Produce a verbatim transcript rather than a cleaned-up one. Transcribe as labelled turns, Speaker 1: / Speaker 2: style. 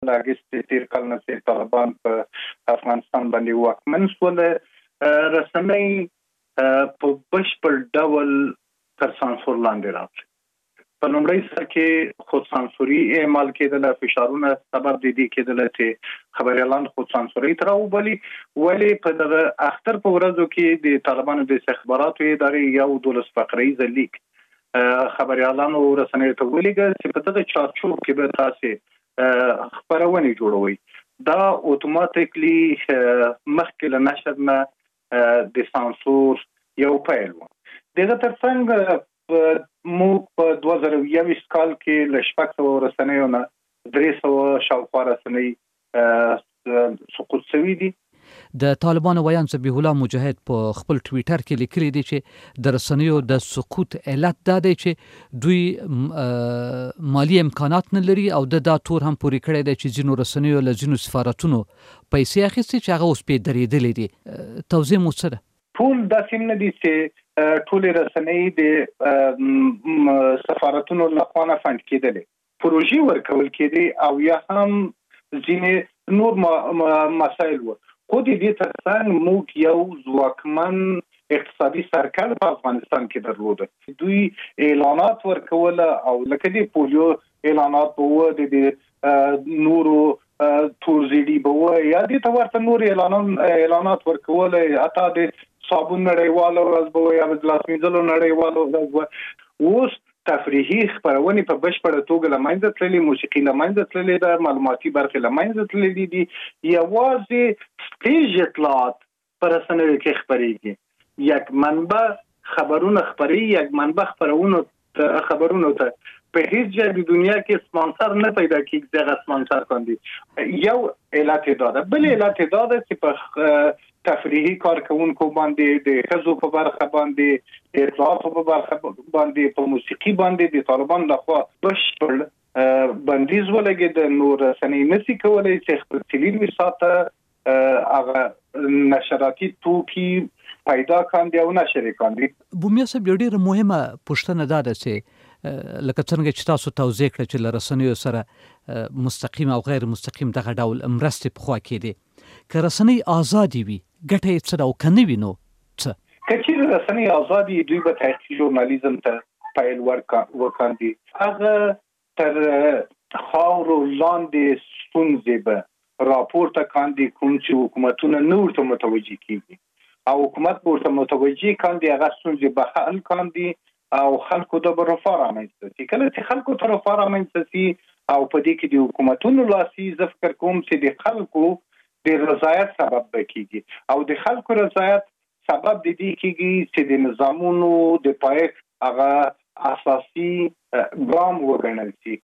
Speaker 1: د اګست تیر کال نه چې طالبان په افغانستان باندې واکمن شول، رسنۍ په بشپړ ډول تر سانسور لاندې راغلي. په لومړي سر کې خود سانسوري اعمال کېدله، فشارونه سبب د دې کېدله چې خبريالان خود سانسوري ته راوبلي. ولې په دغه اختر په ورځو کې د طالبانو د استخباراتو ادارې یو دولس فقریزه لیک خبريالانو رسنیو ته ولیږه چې په دغه چارچوب کې به تاسې خبرونه جوړوي. دا اتوماتیکلی مخکې له نشر نه د سانسور یو پیل و. دغه ترڅنګ موږ په دوه زره یوویشت کال کې له شپږ سوه رسنیو نه درې سوه شاوخوا رسنۍ سقوط شوي دي.
Speaker 2: د طالبانو ویان ذبیح الله مجاهد په خپل ټویټر کې لیکلي دي چې د رسنیو د سقوط علت دا دی چې دوی مالی امکانات نه لري او د دا تور هم پورې کړی دی چې ځینو رسنیو له ځینو سفارتونو پیسې اخیستې چې هغه اوس پې درېدلې دي. توضیح مو څه ده؟
Speaker 1: ټول داسې نه دي چې ټولې رسنۍ د سفارتونو لخوا نه فند کېدلې، پروژې ورکول کېدې او یا هم ځینې نور مسایل و. خو د دې ترڅنګ موږ یو ځواکمن اقتصادي سرکل په افغانستان کې درلوده. دوی اعلانات ورکول او لکه د پولیو اعلانات به د نورو تورزیدي به یا د تورته نور اعلانات ورکول، حتی د صابون نړیوالو ورځ به یا د لاس مینځلو نړیوالو ورځ به. اوس تفریحي خبرونه په بشپړه توګه له منځه تللې، موسیقي له منځه تللې ده، معلوماتي برخې له منځه تللې دي. یوازې سټیج اطلاعات په رسنیو کې خبرېږي. یک منبع خبرونه خبري، یک منبع خبرونه خبرونه ته په هیڅ ځای د دنیا کې سپانسر نه پیدا کیږي. دغه سپانسر کاندي یو علت دا ده. بل علت دا ده چې په تفریحي کارکونکو باندې، د ښځو په برخه باندې، د اطلاعاتو په برخه باندې، په موسیقي باندې د طالبان لخوا بشپړ بندیز ولګېد. نو رسنۍ نشي کولی چې خپل تلین وساته هغه نشراتي توکي پیدا کاندي او نشر کاندي.
Speaker 2: بومیا صاحب، یو ډېره مهمه پوښتنه دا ده چې لکه څنګه چې تاسو توضیح کړه چې له رسنیو سره مستقیم او غیر مستقیم دغه ډول مرستې پخوا کېدې. که رسنۍ ازادې وي ګټه یې څه ده او که نه وي نو څه؟
Speaker 1: که چېرې رسنۍ ازادې دوی به تحقیقي ژورنالیزم ته پیل وکاندي. هغه تر خاورو لاندې ستونزې به راپورته کاندي کوم چې حکومتونه نه ورته متوجه کېږي، او حکومت به ورته متوجه کاندي، هغه ستونزې به حل کاندي او خلکو ته به رفاه رامنځته شي. کله چې خلکو ته رفاه رامنځته شي او په دې کې د حکومتونو لاسي، زه فکر کوم چې د خلکو د رضایت سبب به کېږي، او د خلکو رضایت سبب د دې کېږي چې د نظامونو د پایښت هغه اساسي ګام وګڼل شي.